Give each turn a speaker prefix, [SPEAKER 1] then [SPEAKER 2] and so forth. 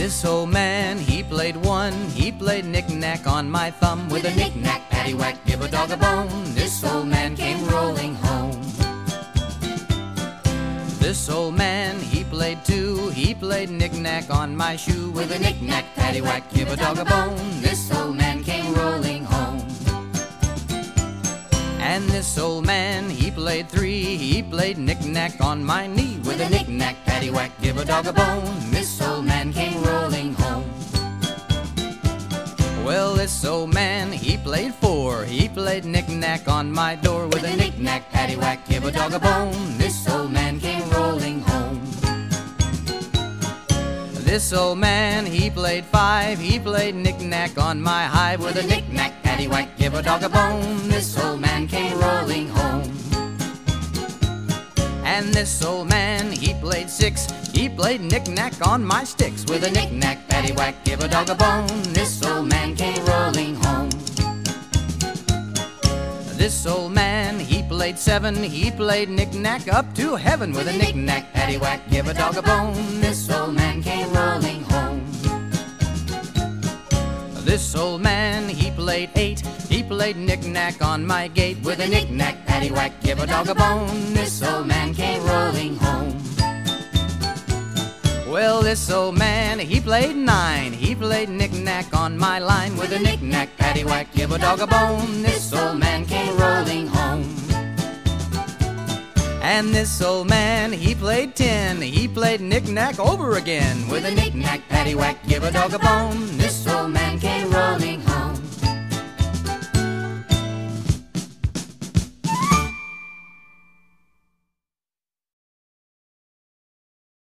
[SPEAKER 1] This old man, he played one, he played knick-knack on my thumb. With a knick-knack, paddywhack, give a dog a bone. This old man came rolling home. This old man, he played two, he played knick-knack on my shoe. With a knick-knack, paddywhack, give a dog a bone. This old man came rolling home. And this old man, he played three, he played knick-knack on my knee. With a knick-knack, paddywhack, give a dog a bone. This old man came rolling home. Well, this old man, he played four, he played knick-knack on my door. With a knick-knack, paddywhack, give a dog a bone. This old man came rolling home. This old man, he played five, he played knick-knack on my hive. With a knick-knack, paddywhack, give a dog a bone. This old man came rolling home. And this old man, he played six, he played knick-knack on my sticks. With a knick-knack, paddywhack, give a dog a bone. This old man came rolling home. This old man, he played seven, he played knick-knack up to heaven. With a knick-knack, paddywhack, give a dog a bone. This old man came rolling home. This old man, he played eight, he played knick-knack on my gate. With a knick-knack, paddywhack, give a dog a bone. This old man came rolling home. Well, this old man, he played nine, he played knick-knack on my line. With a knick-knack, paddywhack, give a dog a bone. This old man came rolling home. And this old man, he played ten, he played knick-knack over again. With a knick-knack, paddywhack, give a dog a bone. This old man came rolling home.